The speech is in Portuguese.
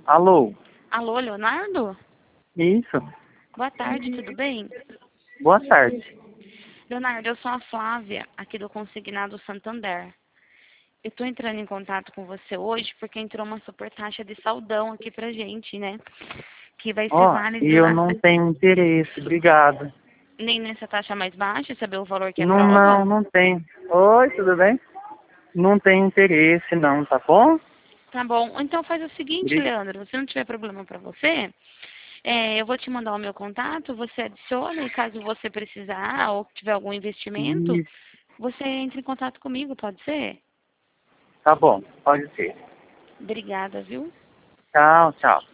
Alô? Alô, Leonardo? Isso? Boa tarde, tudo bem? Boa tarde. Leonardo, eu sou a Flávia, aqui do Consignado Santander. Eu estou entrando em contato com você hoje porque entrou uma super taxa de saldão aqui pra gente, né? Que vai ser Ó, válida eu não tenho interesse, obrigado. nem nessa taxa mais baixa, saber o valor que é Não, prova. não tenho. Oi, tudo bem? Não tenho interesse não, tá bom? Tá bom, então faz o seguinte, Bri- Leandro, se não tiver problema pra você, eu vou te mandar o meu contato, você adiciona e caso você precisar ou tiver algum investimento, Isso, você entre em contato comigo, pode ser? tá bom, pode ser. Obrigada, viu? Tchau, tchau.